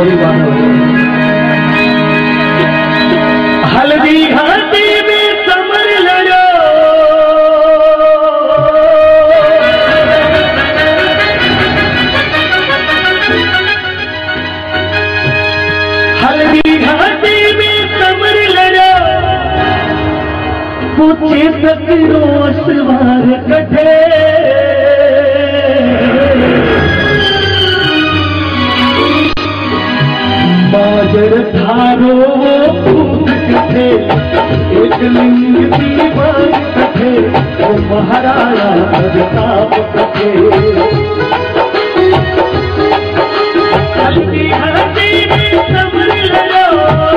हल्दी घाटी में समर लड़ो, हल्दी घाटी में समर लड़ो, पूछे सतरो सवार कटे, बाजर थारो फूट कथे, एक लिंग दीवार कथे, वो महाराणा प्रताप कथे। हल्दी घाटी में समर लड़ो,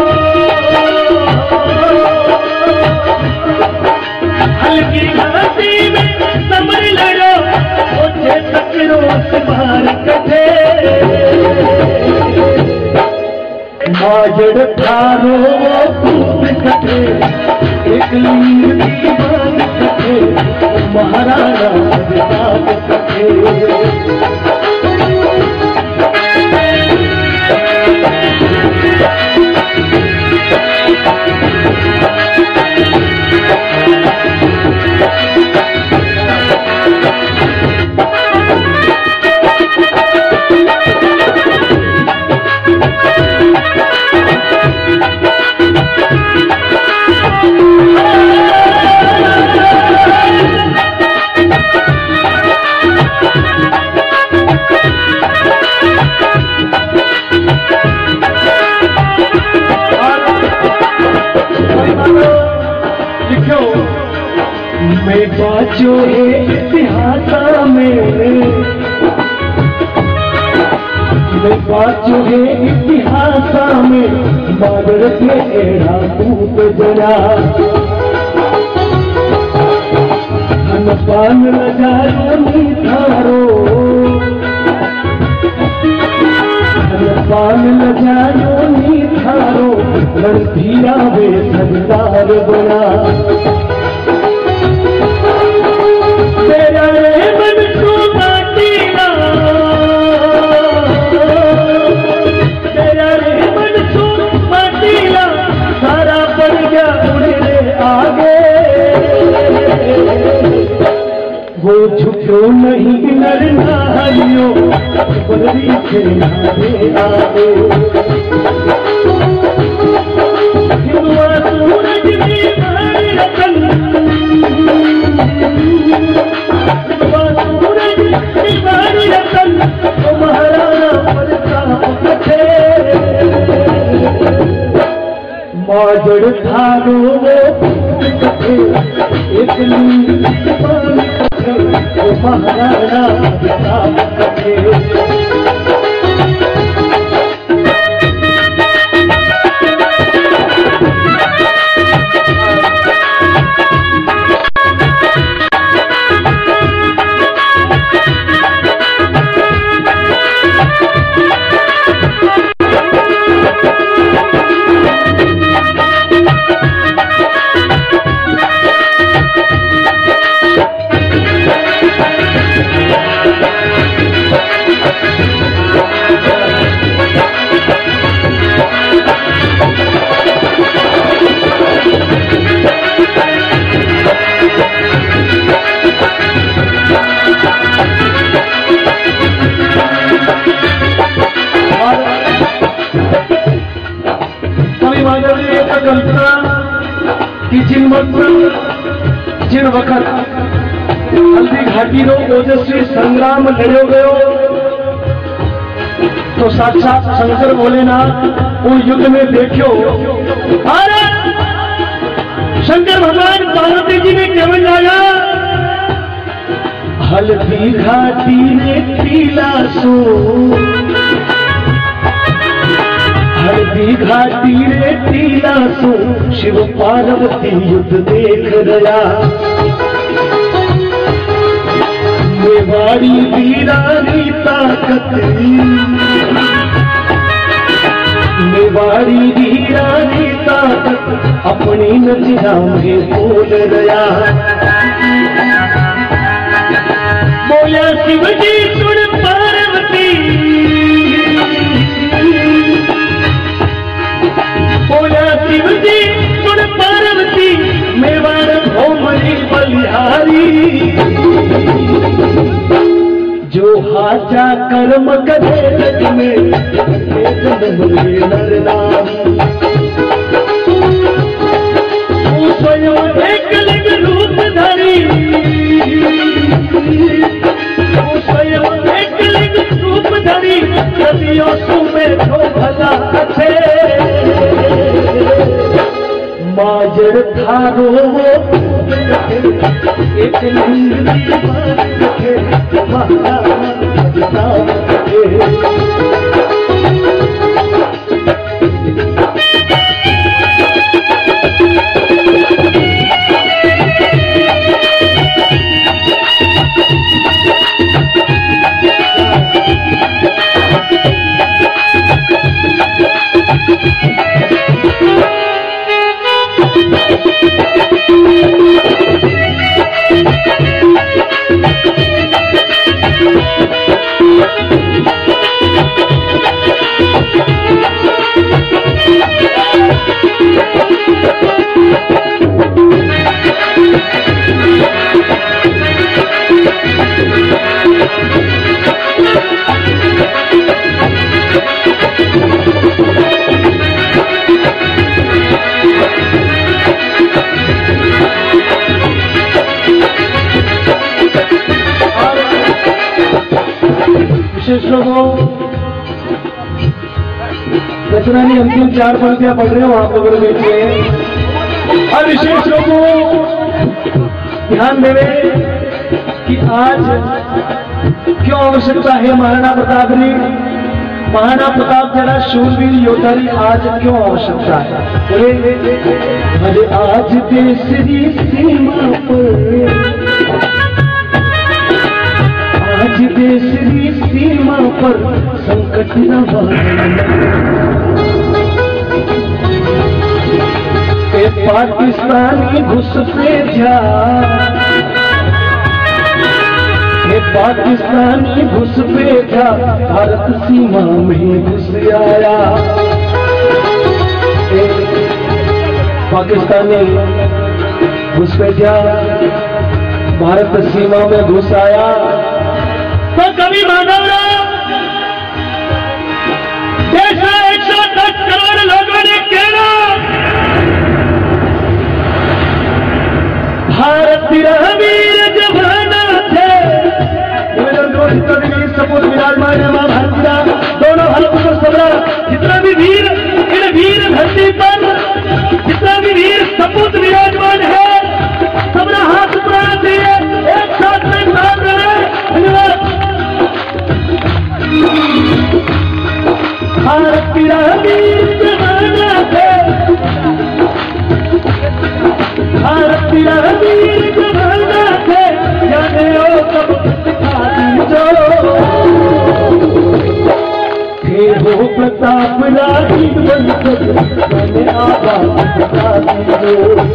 हल्दी घाटी में समर लड़ो, मुझे सकरो सवार कथे, बाजर थारो फूट कथे, एक लिंग दीवार कथे, महाराणा प्रताप कथे। मैं बाजो है इतिहास में, मैं बाजो है इतिहास में, बादल के एड़ा भूत जरा, धन पान नजारो नी थारो, धन पान नजारो नी थारो, रणधीरा वे सरदार बना। तेरा रे मन को बाटीला, तेरा रे मन को बाटीला, सारा पड़ गया उड़े आगे, वो झुको नहीं नर नारियों, बदरी से नारे आगे, हिंदुआ सूरज की भारी रतन, महाराणा प्रताप कथे, बाजर थारो फूट कथे, एक लिंग दीवार कथे, महाराणा प्रताप कथे। कल्पना कि जिन वक्त हल्दी घाटी रो ओजस्वी संग्राम लड़ो गयो, तो साक्षात शंकर भोलेनाथ वो युद्ध में देखियो, अरे शंकर भगवान पार्वती जी ने केवल लाया, हल्दी घाटी ने पीला सो, हल्दी घाटी रे टीला सो, शिव पार्वती युद्ध देख रहा, मेवाड़ी वीरानी ताकत, मेवाड़ी वीरानी ताकत, अपनी नजरा में बोल रहा, बोला शिव जी सुन पार्वती, कर्म करे जग में जन्म ले नर नारी। तू स्वयं एक लिंग रूप धरी, तू स्वयं एक लिंग रूप धरी, सदियों सुमे तो भला थे। माजर थारो वो एक लिंग दीवार रखे, तुम्हारा नाम रखे। रचना की अंतिम 4 पंक्तियां पढ़ रहे हो आप लोगों ने देखे। और विशेष लोगों ध्यान देवे कि आज क्यों आवश्यकता है महाराणा प्रताप ने, महाराणा प्रताप जरा शूरवीर योद्धा की आज क्यों आवश्यकता है। अरे आज देशरी सीमा पर, आज देशरी सीमा पर संकट न पाकिस्तानी घुस पे जा, पाकिस्तानी घुस पे जा, भारत सीमा में घुस आया। पाकिस्तानी घुस पे जा, भारत सीमा में घुस आया। तो कभी मानवराव देश 110 करोड़ लोगों ने कहना भारत वीर जवाना थे। सपूत विराजमान है मां भारतीरा, दोनों हल्कों को सबरा, जितना भी वीर इन वीर धरती पर, जितना भी वीर सपूत विराजमान है, सबरा हाथ उठाना चाहिए, एक साथ में साथ रहे। धन्यवाद। भारत वीर जवाना थे, भारत वीर जवाना थे, जाने ओ कब दिखा दीजो। फिर हो प्रताप राजीव बनकर मैंने आवाज बता दीजो।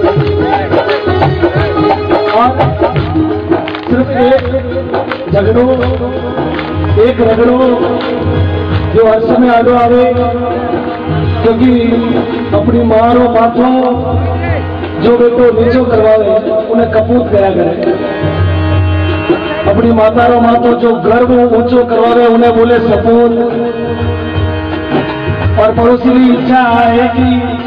सिर्फ एक रगड़ो जो हर समय आगे आवे, क्योंकि अपनी मारो बातों जो बेटो नीचो करवावे उन्हें कपूत करा करे। अपनी मातारो मातो जो गर्व ऊंचो करवावे उन्हें बोले सपूत। और पड़ोसी की इच्छा है कि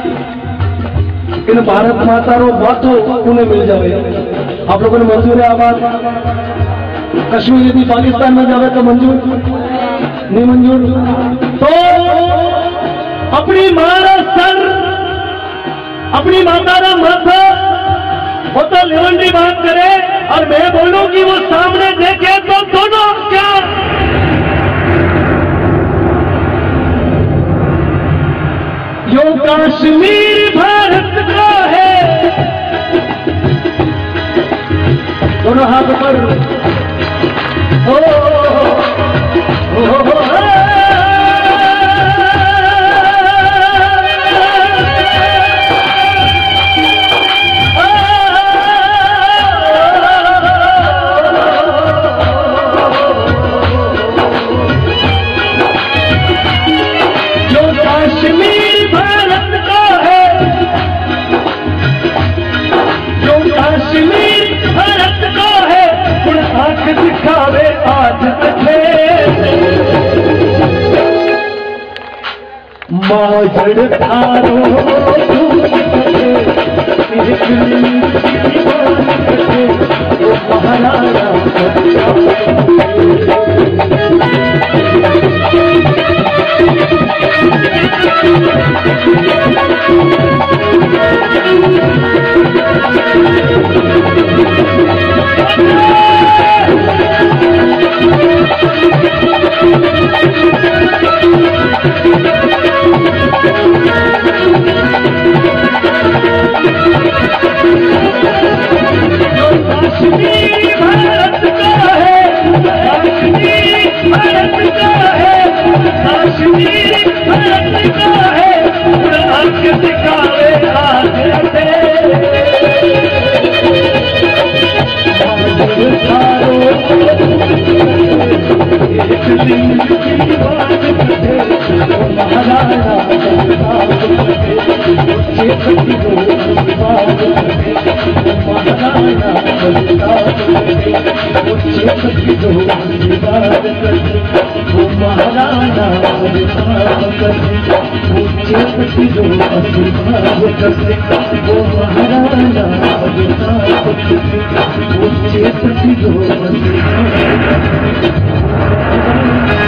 इन भारत मातारो बातों उन्हें मिल जाए। आप लोगों ने मंजूर है आवाज? कश्मीर यदि पाकिस्तान में जावे तो मंजूर नहीं मंजूर? तो अपनी मारा सर, अपनी मातारा माथा वो तो लेवंडी बात करे और मैं बोलूं कि वो सामने देखे तो दोनों क्या जो कश्मीर भारत का है। दोनों हाथ पर हो, माजड़ थारो महाराणा महाराणा